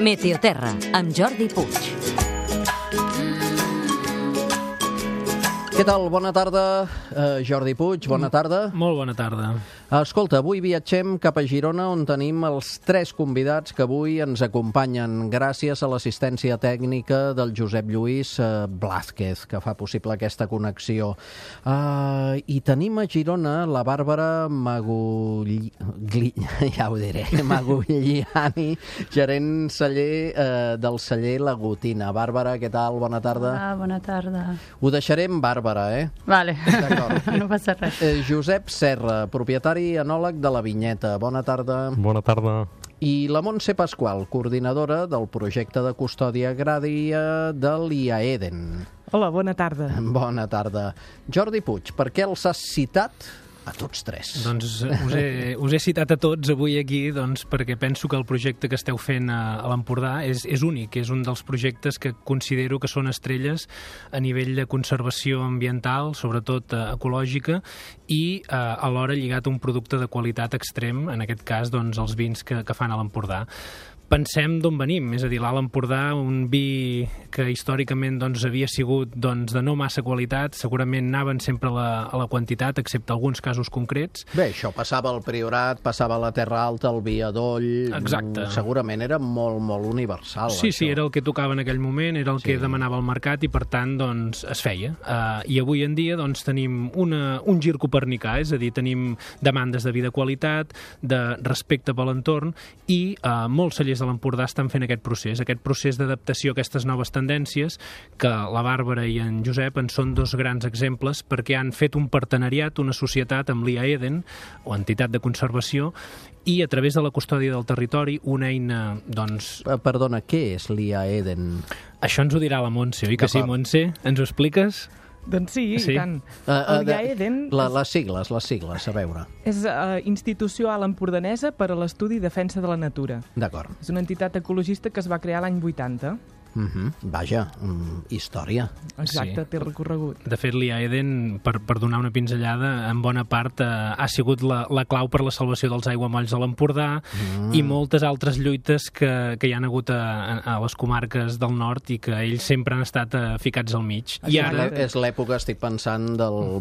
Meteoterra, amb Jordi Puig. Què tal? Bona tarda, Jordi Puig, bona tarda. Molt bona tarda. Escolta, avui viatgem cap a Girona, on tenim els 3 convidats que avui ens acompanyen gràcies a l'assistència tècnica del Josep Lluís Blázquez, que fa possible aquesta connexió. I tenim a Girona la Bàrbara Magugliani, gerent celler del celler La Gotina. Bàrbara, què tal? Bona tarda. Hola, bona tarda. Ho deixarem Bàrbara, Vale, D'acord. no passa res. Josep Serra, propietari i enòleg de La Vinyeta. Bona tarda. Bona tarda. I la Montse Pasqual, coordinadora del projecte de custòdia agrària de l'IAEDEN. Hola, bona tarda. Bona tarda. Jordi Puig, per què els has citat a tots 3? Doncs us he citat a tots avui aquí perquè penso que el projecte que esteu fent a l'Empordà és únic, és un dels projectes que considero que són estrelles a nivell de conservació ambiental, sobretot ecològica, i alhora lligat a un producte de qualitat extrem, en aquest cas els vins que fan a l'Empordà. Pensem d'on venim, és a dir, l'Alt Empordà, un vi que històricament havia sigut de no massa qualitat, segurament anaven sempre a la quantitat, excepte alguns casos concrets. Bé, això passava al Priorat, passava a la Terra Alta, al Viadoll... Exacte. Segurament era molt, molt universal. Sí, això. sí, era el que tocava en aquell moment, era el que demanava el mercat i, per tant, es feia. I avui en dia tenim un gir copernicà, és a dir, tenim demandes de vi de qualitat, de respecte per l'entorn, i molts cellers de l'Empordà estan fent aquest procés d'adaptació a aquestes noves tendències, que la Bàrbara i en Josep en són 2 grans exemples, perquè han fet un partenariat, una societat amb l'IAEDEN, o entitat de conservació, i a través de la custòdia del territori, una eina, Perdona, què és l'IAEDEN? Això ens ho dirà la Montse, oi que sí, Montse? Ens ho expliques? Doncs sí, i tant. El IAEDEN Les sigles, a veure. és Institució Alt Empordanesa per a l'Estudi i Defensa de la Natura. D'acord. És una entitat ecologista que es va crear l'any 80. Vaja, història. Exacte, Sí. té recorregut. De fet, l'IAEDEN, per donar una pinzellada, en bona part ha sigut la clau per la salvació dels aiguamolls de l'Empordà i moltes altres lluites que hi han hagut a les comarques del nord i que ells sempre han estat ficats al mig. I ara... És l'època, estic pensant, del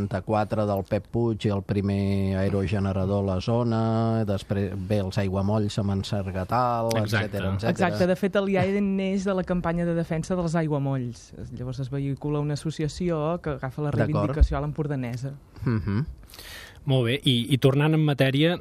84, del Pep Puig i el primer aerogenerador a la zona, després ve els aiguamolls amb en Sargatal, etcètera. Exacte, de fet l'IAEDEN neix de la campanya de defensa dels aiguamolls. Llavors es vehicula una associació que agafa la reivindicació a l'empordanesa. Molt bé, i tornant en matèria,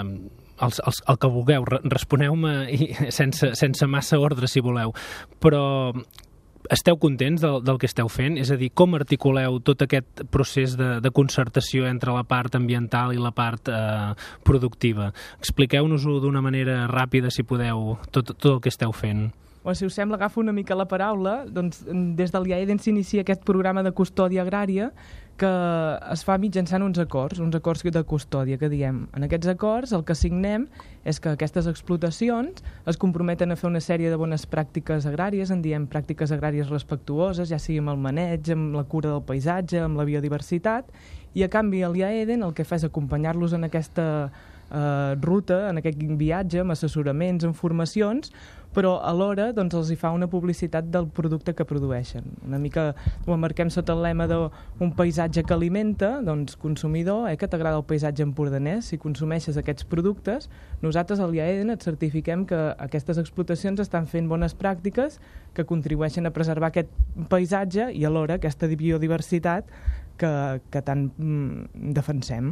el que vulgueu, responeu-me sense massa ordre, si voleu, però esteu contents del que esteu fent? És a dir, com articuleu tot aquest procés de concertació entre la part ambiental i la part productiva? Expliqueu-nos-ho d'una manera ràpida, si podeu, tot el que esteu fent. Si us sembla, agafo una mica la paraula. Doncs, des de l'IAEDEN s'inicia aquest programa de custòdia agrària que es fa mitjançant uns acords de custòdia, que diem. En aquests acords el que signem és que aquestes explotacions es comprometen a fer una sèrie de bones pràctiques agràries, en diem pràctiques agràries respectuoses, ja sigui amb el maneig, amb la cura del paisatge, amb la biodiversitat, i a canvi l'IAEDEN el que fa és acompanyar-los en aquesta ruta, en aquest viatge, amb assessoraments, amb formacions, però alhora els hi fa una publicitat del producte que produeixen. Una mica ho emmarquem sota el lema d'un paisatge que alimenta, consumidor, que t'agrada el paisatge empordanès, si consumeixes aquests productes, nosaltres a l'IAEDEN et certifiquem que aquestes explotacions estan fent bones pràctiques que contribueixen a preservar aquest paisatge i alhora aquesta biodiversitat que tant defensem.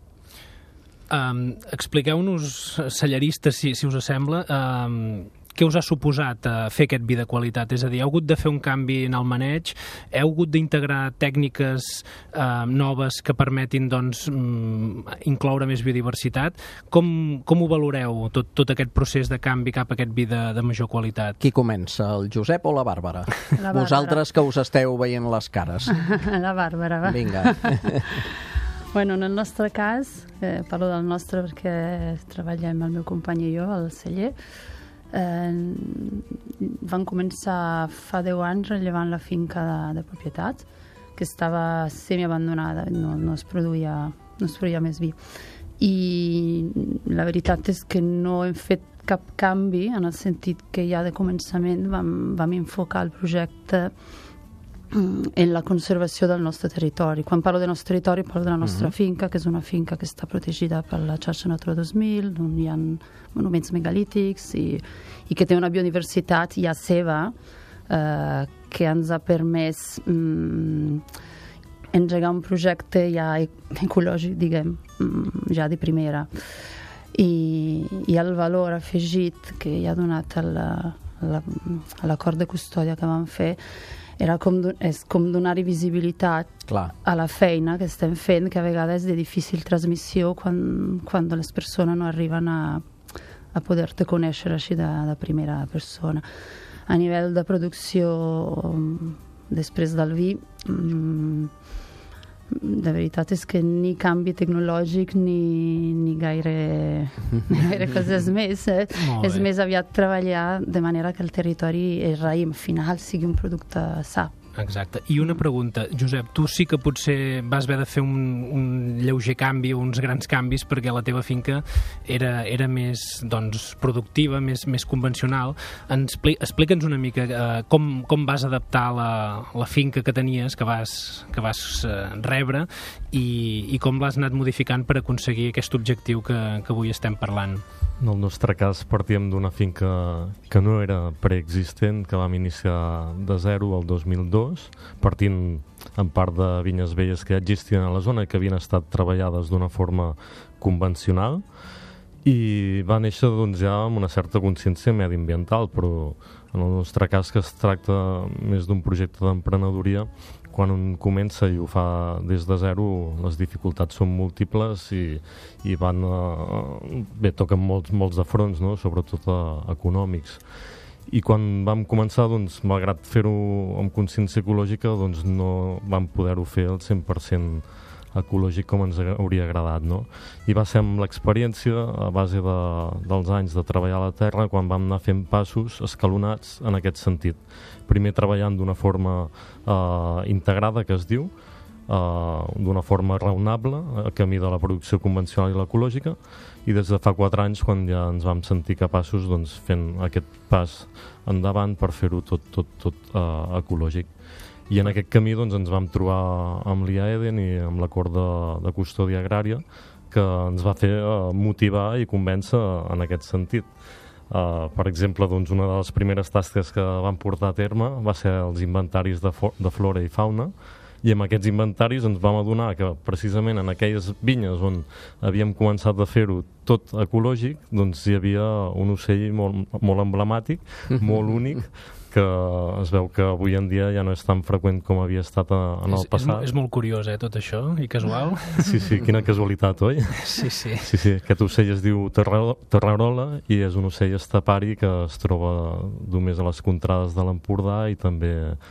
Expliqueu-nos, celleristes, si us sembla, què us ha suposat fer aquest vi de qualitat? És a dir, heu hagut de fer un canvi en el maneig, heu hagut d'integrar tècniques noves que permetin incloure més biodiversitat. Com ho valoreu, tot aquest procés de canvi cap a aquest vi de major qualitat? Qui comença, el Josep o la Bàrbara? La Bàrbara. Vosaltres que us esteu veient les cares. La Bàrbara, va. Vinga. Bueno, en el nostre cas, parlo del nostre perquè treballem el meu company i jo, el celler, van començar fa 10 anys rellevant la finca de propietat, que estava semiabandonada, no es produïa més vi. I la veritat és que no hem fet cap canvi, en el sentit que ja de començament vam enfocar el projecte en la conservació del nostre territori. Quan parlo del nostre territori parlo de la nostra finca, que és una finca que està protegida per la xarxa Natura 2000, on hi ha monuments megalítics i que té una biodiversitat ja seva que ens ha permès engegar un projecte ja ecològic, diguem, ja de primera. I el valor afegit que hi ha donat a l'acord de custòdia que vam fer és com donar-hi visibilitat a la feina que estem fent, que a vegades és de difícil transmissió quan les persones no arriben a poder-te conèixer així de primera persona. A nivell de producció després del vi, de veritat és que ni canvi tecnològic ni gaire coses més. És més aviat treballar de manera que el territori, el raïm final, sigui un producte sa. Exacte. I una pregunta, Josep, tu sí que potser vas haver de fer un lleuger canvi, uns grans canvis, perquè la teva finca era més productiva, més convencional. Explica'ns una mica com vas adaptar la finca que tenies, que vas rebre, i com l'has anat modificant per aconseguir aquest objectiu que avui estem parlant. En el nostre cas partíem d'una finca que no era preexistent, que vam iniciar de zero el 2002, partint en part de vinyes velles que ja existien a la zona i que havien estat treballades d'una forma convencional, i va néixer ja amb una certa consciència mediambiental, però en el nostre cas, que es tracta més d'un projecte d'emprenedoria, quan un comença i ho fa des de zero, les dificultats són múltiples i toquen molts de fronts, no? Sobretot econòmics. I quan vam començar, malgrat fer-ho amb consciència ecològica, no vam poder-ho fer al 100% ecològic com ens hauria agradat, no? I va ser amb l'experiència, a base dels anys de treballar a la terra, quan vam anar fent passos escalonats en aquest sentit. Primer treballant d'una forma integrada, que es diu, d'una forma raonable, a camí de la producció convencional i l'ecològica, i des de fa 4 anys, quan ja ens vam sentir capaços, fent aquest pas endavant per fer-ho tot ecològic. I en aquest camí ens vam trobar amb l'IAEDEN i amb l'acord de custòdia agrària, que ens va fer motivar i convèncer en aquest sentit. Per exemple, una de les primeres tasques que vam portar a terme va ser els inventaris de flora i fauna, i amb aquests inventaris ens vam adonar que precisament en aquelles vinyes on havíem començat a fer-ho tot ecològic, hi havia un ocell molt emblemàtic, molt únic, que es veu que avui en dia ja no és tan freqüent com havia estat en el passat. És molt curiós, tot això, i casual. Sí, quina casualitat, oi? Sí. Aquest ocell es diu terrarola i és un ocell estepari que es troba només a les contrades de l'Empordà i també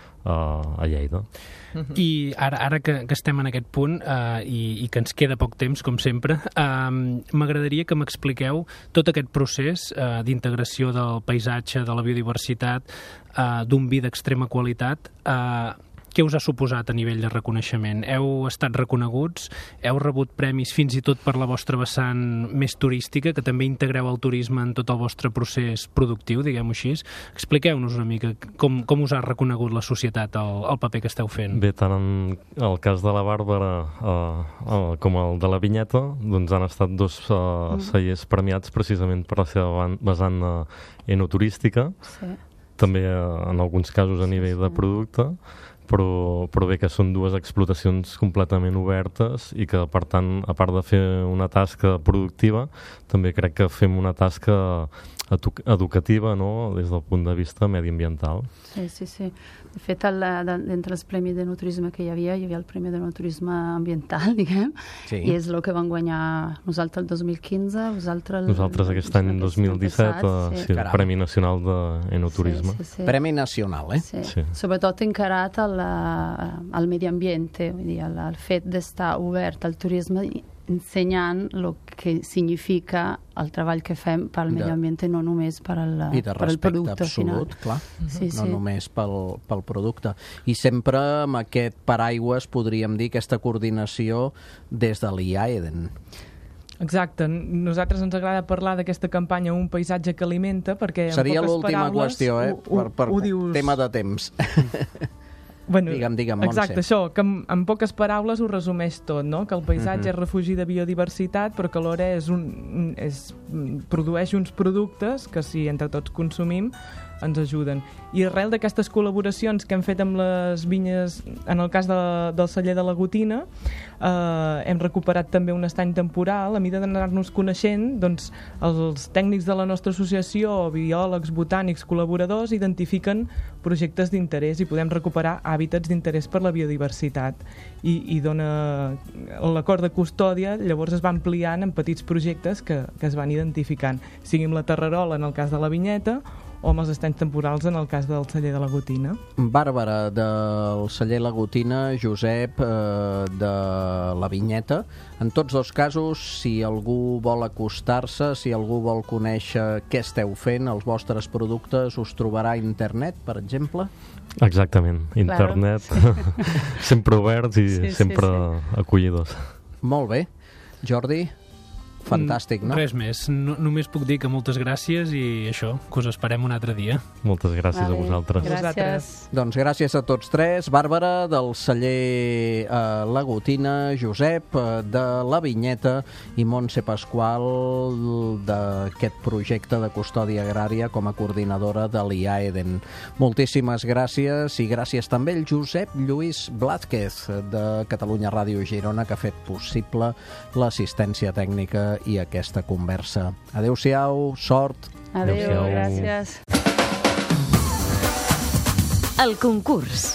a Lleida. I ara que estem en aquest punt i que ens queda poc temps, com sempre, m'agradaria que m'expliqueu tot aquest procés d'integració del paisatge, de la biodiversitat, d'un vi d'extrema qualitat. Què us ha suposat a nivell de reconeixement? Heu estat reconeguts? Heu rebut premis fins i tot per la vostra vessant més turística, que també integreu el turisme en tot el vostre procés productiu, diguem-ho així? Expliqueu-nos una mica com us ha reconegut la societat el paper que esteu fent. Bé, tant en el cas de la Bàrbara com el de la Vinyeta, han estat 2 cellers premiats precisament per la seva vessant enoturística, també en alguns casos a nivell de producte, però bé que són 2 explotacions completament obertes i que, per tant, a part de fer una tasca productiva, també crec que fem una tasca educativa, no?, des del punt de vista mediambiental. Sí. De fet, d'entre els premis d'enoturisme que hi havia el premi d'enoturisme ambiental, diguem, i és el que van guanyar nosaltres el 2015, nosaltres aquest any 2017, el Premi Nacional d'Enoturisme. Premi Nacional, Sí. Sobretot encarat al medi ambient, vull dir, al fet d'estar obert al turisme, ensenyant el que significa el treball que fem pel medi ambient, no només per al producte final. I de respecte absolut, clar. No només pel producte. I sempre amb aquest paraigües, podríem dir, aquesta coordinació des de l'IAEDEN. Exacte. Nosaltres ens agrada parlar d'aquesta campanya Un paisatge que alimenta, perquè Seria en poques l'última paraules qüestió, per ho dius... tema de temps. Bueno, digue'm, Montse. exacte, això, que en poques paraules ho resumeix tot, no? Que el paisatge és refugi de biodiversitat, però que alhora produeix uns productes que, si entre tots consumim, ens ajuden. I arrel d'aquestes col·laboracions que hem fet amb les vinyes, en el cas del celler de la Gotina, hem recuperat també un estany temporal. A mesura d'anar-nos coneixent, doncs, els tècnics de la nostra associació, biòlegs, botànics, col·laboradors, identifiquen projectes d'interès i podem recuperar hàbitats d'interès per la biodiversitat. I dona l'acord de custòdia, llavors es va ampliant en petits projectes que es van identificant, sigui amb la terrerola en el cas de la vinyeta o amb els estanys temporals en el cas del celler de la Gotina. Bàrbara, del celler La Gotina, Josep, de la vinyeta. En tots dos casos, si algú vol acostar-se, si algú vol conèixer què esteu fent, els vostres productes, us trobarà a internet, per exemple? Exactament, internet, sempre oberts i sempre acollidors. Molt bé. Jordi? Fantàstic, no? Res més. Només puc dir que moltes gràcies i això, que us esperem un altre dia. Moltes gràcies a vosaltres. Gràcies. Doncs gràcies a tots tres. Bàrbara, del celler La Gotina, Josep, de la Vinyeta, i Montse Pasqual, d'aquest projecte de custòdia agrària com a coordinadora de l'IAEDEN. Moltíssimes gràcies, i gràcies també al Josep Lluís Blázquez, de Catalunya Ràdio Girona, que ha fet possible l'assistència tècnica i aquesta conversa. Adéu-siau, sort. Adéu, gràcies. El concurs.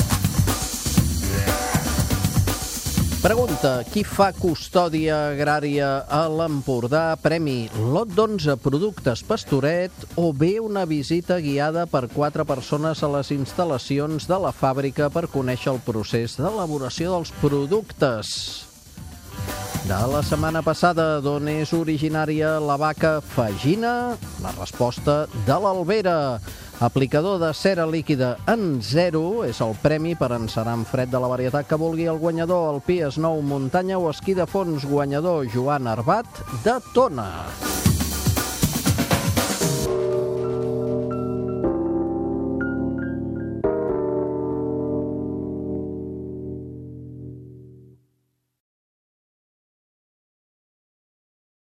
Pregunta: qui fa custòdia agrària a l'Empordà? Premi lot d'11 productes Pastoret, o bé una visita guiada per 4 persones a les instal·lacions de la fàbrica per conèixer el procés d'elaboració dels productes. De la setmana passada, d'on és originària la vaca Fagina? La resposta: de l'Albera. Aplicador de cera líquida en 0 és el premi per encerar en fred de la varietat que vulgui el guanyador. El Pies Nou Muntanya o esquí de fons, guanyador Joan Arbat, de Tona.